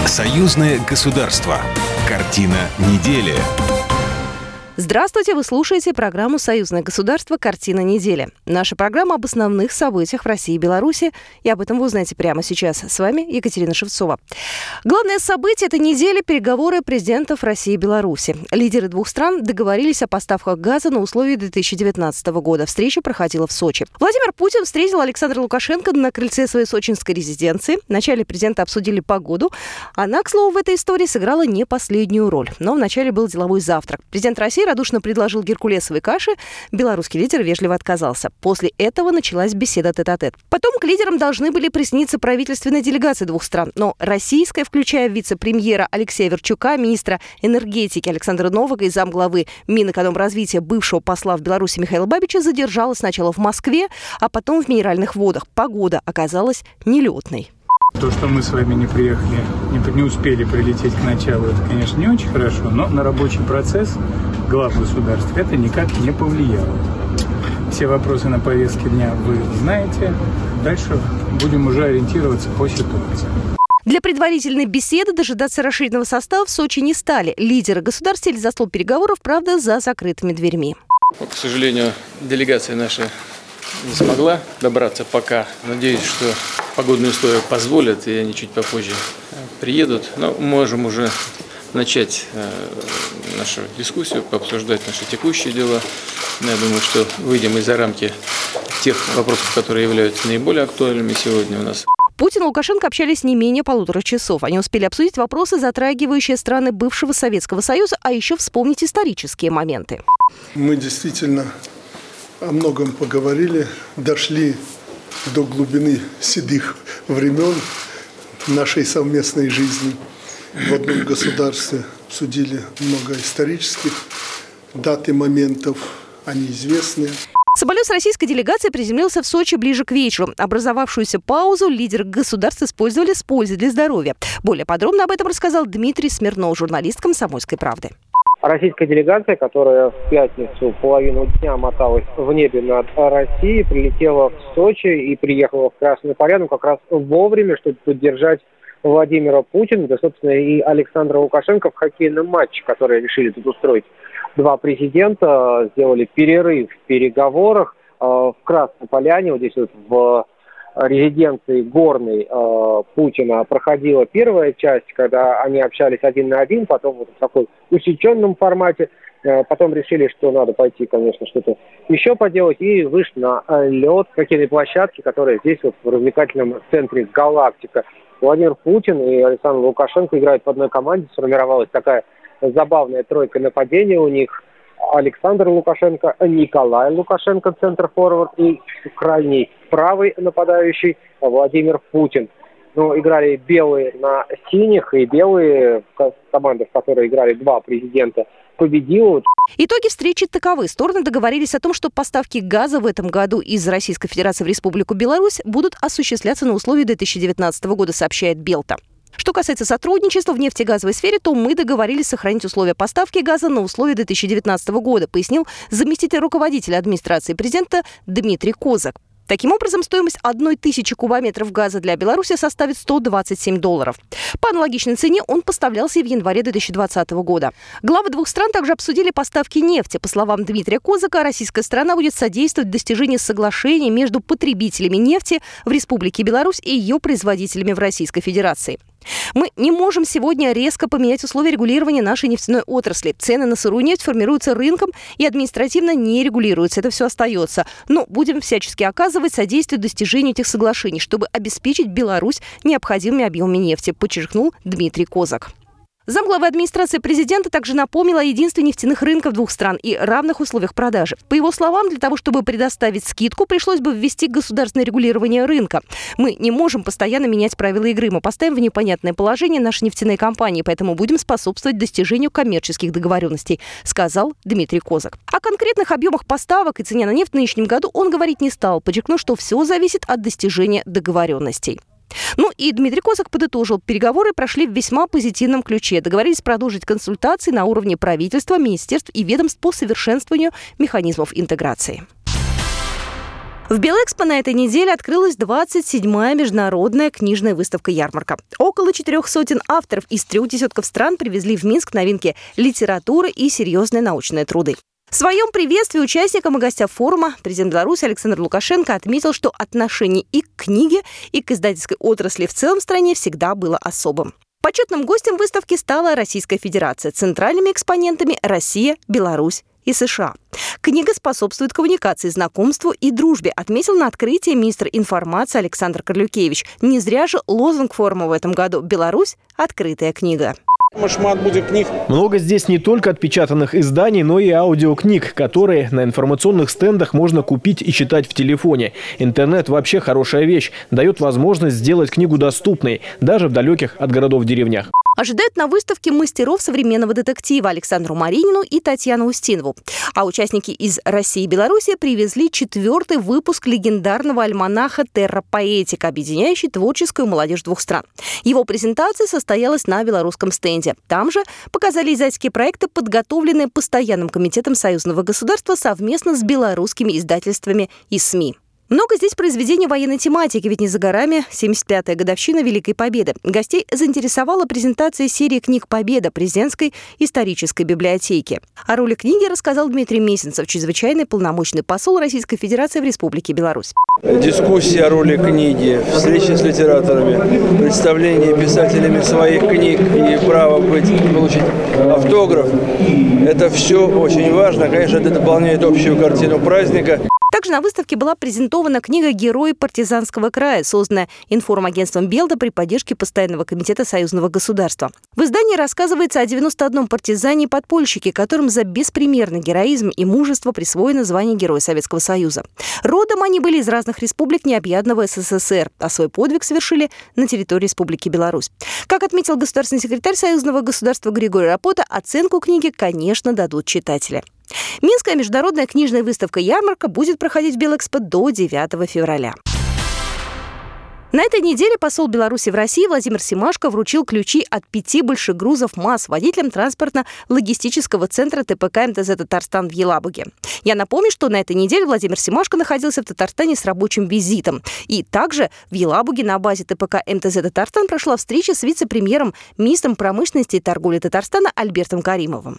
Союзное государство. Картина недели. Здравствуйте, вы слушаете программу «Союзное государство. Картина недели». Наша программа об основных событиях в России и Беларуси. И об этом вы узнаете прямо сейчас. С вами Екатерина Шевцова. Главное событие этой недели – переговоры президентов России и Беларуси. Лидеры двух стран договорились о поставках газа на условия 2019 года. Встреча проходила в Сочи. Владимир Путин встретил Александра Лукашенко на крыльце своей сочинской резиденции. Вначале президенты обсудили погоду. Она, к слову, в этой истории сыграла не последнюю роль. Но вначале был деловой завтрак. Президент России радушно предложил геркулесовой каши. Белорусский лидер вежливо отказался. После этого началась беседа тет-а-тет. Потом к лидерам должны были присоединиться правительственные делегации двух стран. Но российская, включая вице-премьера Алексея Верчука, министра энергетики Александра Новака и замглавы Минэкономразвития бывшего посла в Беларуси Михаила Бабича, задержалась сначала в Москве, а потом в Минеральных водах. Погода оказалась нелетной. То, что мы с вами не приехали, не успели прилететь к началу, это, конечно, не очень хорошо, но на рабочий процесс глав государств это никак не повлияло. Все вопросы на повестке дня вы знаете. Дальше будем уже ориентироваться по ситуации. Для предварительной беседы дожидаться расширенного состава в Сочи не стали. Лидеры государств сели за стол переговоров, правда, за закрытыми дверьми. К сожалению, делегация наша не смогла добраться пока. Надеюсь, что погодные условия позволят, и они чуть попозже приедут. Но можем уже начать нашу дискуссию, пообсуждать наши текущие дела. Я думаю, что выйдем из-за рамки тех вопросов, которые являются наиболее актуальными сегодня у нас. Путин и Лукашенко общались не менее 1,5 часов. Они успели обсудить вопросы, затрагивающие страны бывшего Советского Союза, а еще вспомнить исторические моменты. Мы действительно о многом поговорили, дошли до глубины седых времен нашей совместной жизни в одном государстве. Обсудили много исторических дат и моментов, они известны. Самолет с российской делегацией приземлился в Сочи ближе к вечеру. Образовавшуюся паузу лидеры государств использовали с пользой для здоровья. Более подробно об этом рассказал Дмитрий Смирнов, журналист «Комсомольской правды». Российская делегация, которая в пятницу половину дня моталась в небе над Россией, прилетела в Сочи и приехала в Красную Поляну как раз вовремя, чтобы поддержать Владимира Путина, да, собственно, и Александра Лукашенко в хоккейном матче, который решили тут устроить. Два президента сделали перерыв в переговорах в Красной Поляне, вот здесь вот в резиденции горной Путина проходила первая часть, когда они общались один на один, потом вот в такой усеченном формате, потом решили, что надо пойти, конечно, что-то еще поделать, и вышли на лед хоккейной площадки, которая здесь вот в развлекательном центре «Галактика». Владимир Путин и Александр Лукашенко играют в одной команде, сформировалась такая забавная тройка нападения у них. Александр Лукашенко, Николай Лукашенко, центр-форвард, и крайний правый нападающий Владимир Путин. Ну, играли белые на синих, и белые команды, в которой играли два президента, победила. Итоги встречи таковы. Стороны договорились о том, что поставки газа в этом году из Российской Федерации в Республику Беларусь будут осуществляться на условии 2019 года, сообщает Белта. Что касается сотрудничества в нефтегазовой сфере, то мы договорились сохранить условия поставки газа на условия 2019 года, пояснил заместитель руководителя администрации президента Дмитрий Козак. Таким образом, стоимость 1000 кубометров газа для Беларуси составит $127. По аналогичной цене он поставлялся и в январе 2020 года. Главы двух стран также обсудили поставки нефти. По словам Дмитрия Козака, российская сторона будет содействовать достижению соглашений между потребителями нефти в Республике Беларусь и ее производителями в Российской Федерации. Мы не можем сегодня резко поменять условия регулирования нашей нефтяной отрасли. Цены на сырую нефть формируются рынком и административно не регулируются. Это все остается. Но будем всячески оказывать содействие достижению этих соглашений, чтобы обеспечить Беларусь необходимыми объемами нефти, подчеркнул Дмитрий Козак. Замглавы администрации президента также напомнила о единстве нефтяных рынков двух стран и равных условиях продажи. По его словам, для того, чтобы предоставить скидку, пришлось бы ввести государственное регулирование рынка. Мы не можем постоянно менять правила игры. Мы поставим в непонятное положение наши нефтяные компании, поэтому будем способствовать достижению коммерческих договоренностей, сказал Дмитрий Козак. О конкретных объемах поставок и цене на нефть в нынешнем году он говорить не стал, подчеркнув, что все зависит от достижения договоренностей. Ну и Дмитрий Козак подытожил, переговоры прошли в весьма позитивном ключе. Договорились продолжить консультации на уровне правительства, министерств и ведомств по совершенствованию механизмов интеграции. В Белэкспо на этой неделе открылась 27-я международная книжная выставка-ярмарка. Около 400 авторов из 3 десятков стран привезли в Минск новинки литературы и серьезные научные труды. В своем приветствии участникам и гостям форума президент Беларуси Александр Лукашенко отметил, что отношение и к книге, и к издательской отрасли в целом в стране всегда было особым. Почетным гостем выставки стала Российская Федерация. Центральными экспонентами – Россия, Беларусь и США. Книга способствует коммуникации, знакомству и дружбе, отметил на открытии министр информации Александр Карлюкевич. Не зря же лозунг форума в этом году «Беларусь – открытая книга». Много здесь не только отпечатанных изданий, но и аудиокниг, которые на информационных стендах можно купить и читать в телефоне. Интернет вообще хорошая вещь, дает возможность сделать книгу доступной, даже в далеких от городов деревнях. Ожидают на выставке мастеров современного детектива Александру Маринину и Татьяну Устинову. А участники из России и Беларуси привезли 4-й выпуск легендарного альманаха «Терра Поэтика», объединяющий творческую молодежь 2 стран. Его презентация состоялась на белорусском стенде. Там же показали издательские проекты, подготовленные Постоянным комитетом союзного государства совместно с белорусскими издательствами и СМИ. Много здесь произведений военной тематики, ведь не за горами 75-я годовщина Великой Победы. Гостей заинтересовала презентация серии книг «Победа» президентской исторической библиотеки. О роли книги рассказал Дмитрий Месенцев, чрезвычайный полномочный посол Российской Федерации в Республике Беларусь. Дискуссии о роли книги, встречи с литераторами, представление писателями своих книг и право получить автограф. Это все очень важно. Конечно, это дополняет общую картину праздника. Также на выставке была презентована книга «Герои партизанского края», созданная информагентством «Белта» при поддержке Постоянного комитета союзного государства. В издании рассказывается о 91 партизане и подпольщике, которым за беспримерный героизм и мужество присвоено звание Героя Советского Союза. Родом они были из разных республик необъятного СССР, а свой подвиг совершили на территории Республики Беларусь. Как отметил государственный секретарь союзного государства Григорий Рапота, оценку книги, конечно, дадут читатели. Минская международная книжная выставка-ярмарка будет проходить в Белэкспо до 9 февраля. На этой неделе посол Беларуси в России Владимир Семашко вручил ключи от 5 больших грузов МАЗ водителям транспортно-логистического центра ТПК МТЗ «Татарстан» в Елабуге. Я напомню, что на этой неделе Владимир Семашко находился в Татарстане с рабочим визитом. И также в Елабуге на базе ТПК МТЗ «Татарстан» прошла встреча с вице-премьером, министром промышленности и торговли Татарстана Альбертом Каримовым.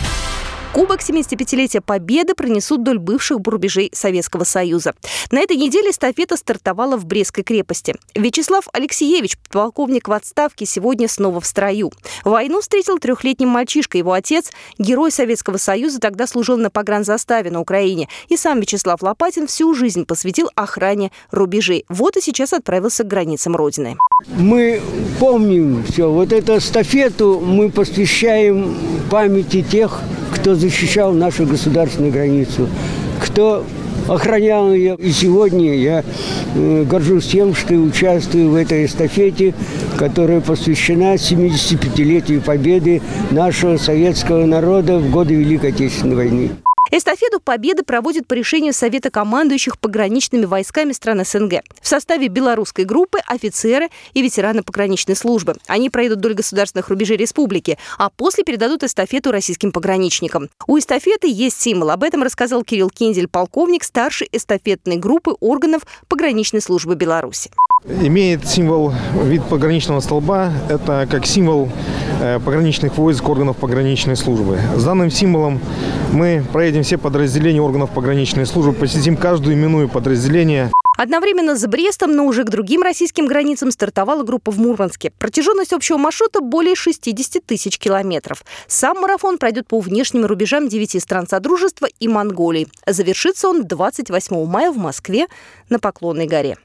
Кубок 75-летия Победы пронесут вдоль бывших рубежей Советского Союза. На этой неделе эстафета стартовала в Брестской крепости. Вячеслав Алексеевич, полковник в отставке, сегодня снова в строю. Войну встретил 3-летним мальчишкой. Его отец, герой Советского Союза, тогда служил на погранзаставе на Украине. И сам Вячеслав Лопатин всю жизнь посвятил охране рубежей. Вот и сейчас отправился к границам Родины. Мы помним все. Вот эту эстафету мы посвящаем памяти тех, кто защищал нашу государственную границу, кто охранял ее. И сегодня я горжусь тем, что участвую в этой эстафете, которая посвящена 75-летию победы нашего советского народа в годы Великой Отечественной войны. Эстафету Победы проводят по решению Совета командующих пограничными войсками стран СНГ. В составе белорусской группы офицеры и ветераны пограничной службы. Они пройдут вдоль государственных рубежей республики, а после передадут эстафету российским пограничникам. У эстафеты есть символ. Об этом рассказал Кирилл Кендель, полковник старшей эстафетной группы органов пограничной службы Беларуси. Имеет символ вид пограничного столба. Это как символ пограничных войск органов пограничной службы. С данным символом мы проедем все подразделения органов пограничной службы, посетим каждую именную подразделение. Одновременно с Брестом, но уже к другим российским границам стартовала группа в Мурманске. Протяженность общего маршрута более 60 тысяч километров. Сам марафон пройдет по внешним рубежам 9 стран Содружества и Монголии. Завершится он 28 мая в Москве на Поклонной горе.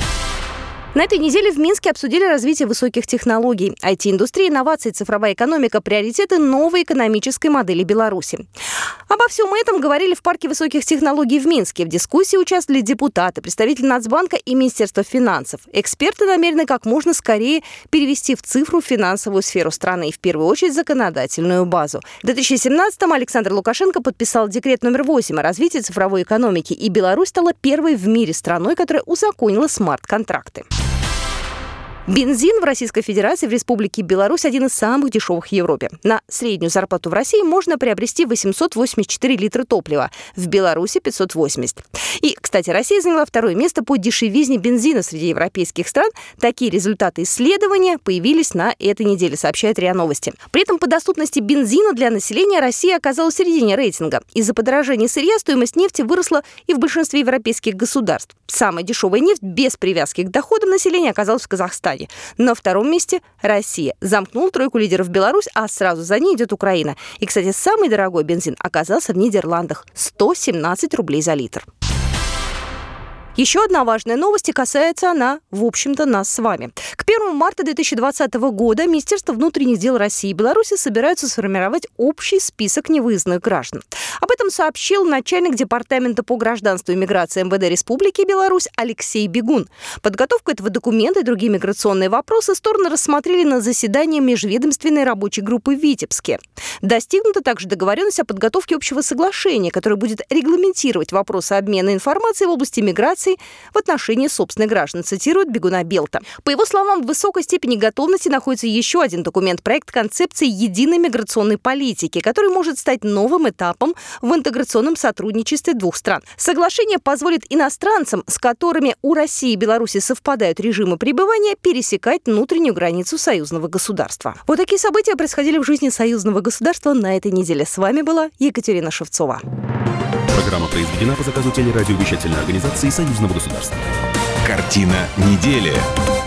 На этой неделе в Минске обсудили развитие высоких технологий. IT-индустрия, инновации, цифровая экономика – приоритеты новой экономической модели Беларуси. Обо всем этом говорили в парке высоких технологий в Минске. В дискуссии участвовали депутаты, представители Нацбанка и Министерства финансов. Эксперты намерены как можно скорее перевести в цифру финансовую сферу страны и в первую очередь законодательную базу. В 2017-м Александр Лукашенко подписал декрет номер 8 о развитии цифровой экономики, и Беларусь стала первой в мире страной, которая узаконила смарт-контракты. Бензин в Российской Федерации в Республике Беларусь один из самых дешевых в Европе. На среднюю зарплату в России можно приобрести 884 литра топлива, в Беларуси 580. И, кстати, Россия заняла второе место по дешевизне бензина среди европейских стран. Такие результаты исследования появились на этой неделе, сообщает РИА Новости. При этом по доступности бензина для населения Россия оказалась в середине рейтинга. Из-за подорожания сырья стоимость нефти выросла и в большинстве европейских государств. Самая дешевая нефть без привязки к доходам населения оказалась в Казахстане. На втором месте Россия. Замкнула тройку лидеров Беларусь, а сразу за ней идет Украина. И, кстати, самый дорогой бензин оказался в Нидерландах – 117 рублей за литр. Еще одна важная новость, и касается она, в общем-то, нас с вами. К 1 марта 2020 года Министерство внутренних дел России и Беларуси собираются сформировать общий список невыездных граждан. Об этом сообщил начальник Департамента по гражданству и миграции МВД Республики Беларусь Алексей Бегун. Подготовку этого документа и другие миграционные вопросы стороны рассмотрели на заседании межведомственной рабочей группы в Витебске. Достигнута также договоренность о подготовке общего соглашения, которое будет регламентировать вопросы обмена информацией в области миграции в отношении собственных граждан, цитирует Бегуна Белта. По его словам, в высокой степени готовности находится еще один документ – проект концепции единой миграционной политики, который может стать новым этапом в интеграционном сотрудничестве двух стран. Соглашение позволит иностранцам, с которыми у России и Беларуси совпадают режимы пребывания, пересекать внутреннюю границу союзного государства. Вот такие события происходили в жизни союзного государства на этой неделе. С вами была Екатерина Шевцова. Программа произведена по заказу телерадиовещательной организации Союзного государства. Картина недели.